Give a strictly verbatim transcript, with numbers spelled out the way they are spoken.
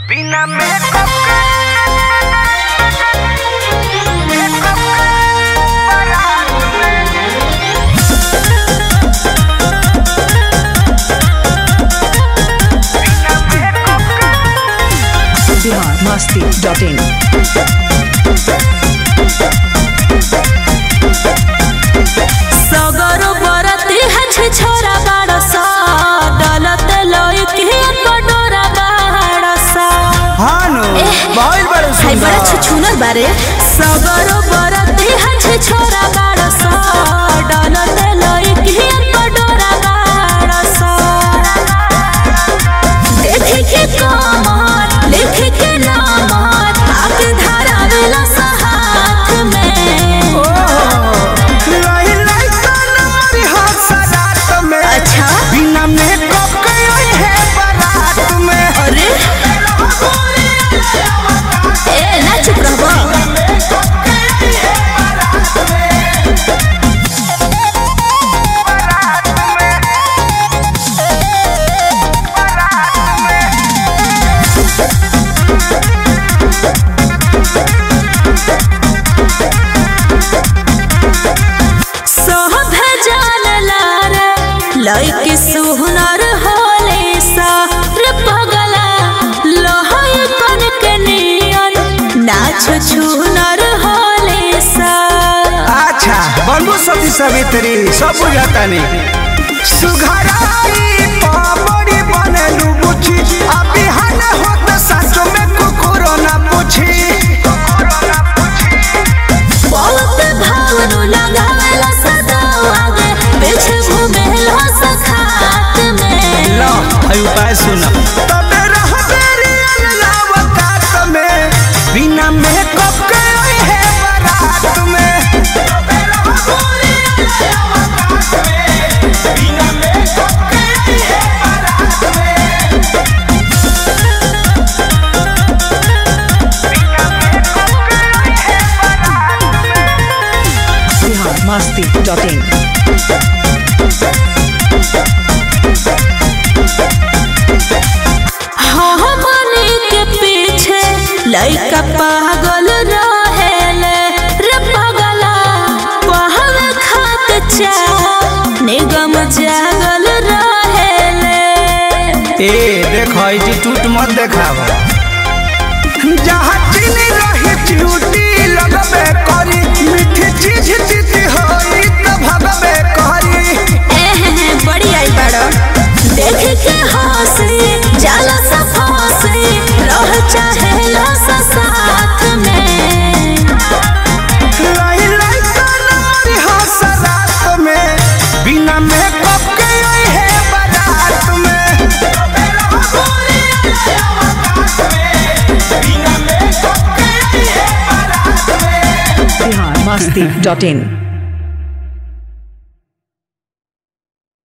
बिना मेकअप के मेकअप के बारात में बिना मेकअप के बिहार मस्ती डॉट इन। सगरो बरती है छोरा बाड़सा डलत लोई के कटोरा बाड़सा हानो बहुत बड़े हाय बड़ा छुछुनर बारे सगरो बरती है छोरा बाड़सा डलत लोई के कटोरा बाड़सा देखे के कमर लिखे के नाम आके धरावेला हाथ में अच्छा बिना मेकअप के है बारात में। अरे ए ना चुप रहो लइके सुहनर होले सा रे पगला लहय कन के नियन नाच छुनर होले सा। अच्छा बनबो सती सवित्री सब बुझाता नहीं सुघराई पाबड़ी बनलू बुझी अभी हन होत सच में कुकुरो ना पूछी बहुत भावनु लगावेला सदा आगे पीछे घूमेला सखात में लो आयु पाए सुना तबे रह तेरी अनलावतात में बिना मेकअप के है बारात में तबे रह गोरी अनलावतात में बिना मेकअप के है बारात में बिना मेकअप के है बारात में बिहार मस्ती डॉट इन। हाँ मने के पीछे लइका पागल रहेले रे पगला पहल खात चा निगम जागल रहेले। ए देखो जी टूट मत देखावा जहाँ चीनी रही चूटी लगबे करी मीठी चीज जीती होई तो भगबे करी एहे बड़ी आई बड़ा देख के हंसी जाला सा फांसी रह चाहे ला सा साथ में लाई लाई कनारी हंसरात में बिना मेकअप के है बारात में बिना मेकअप के है बारात में बिहार मस्ती डॉट इन।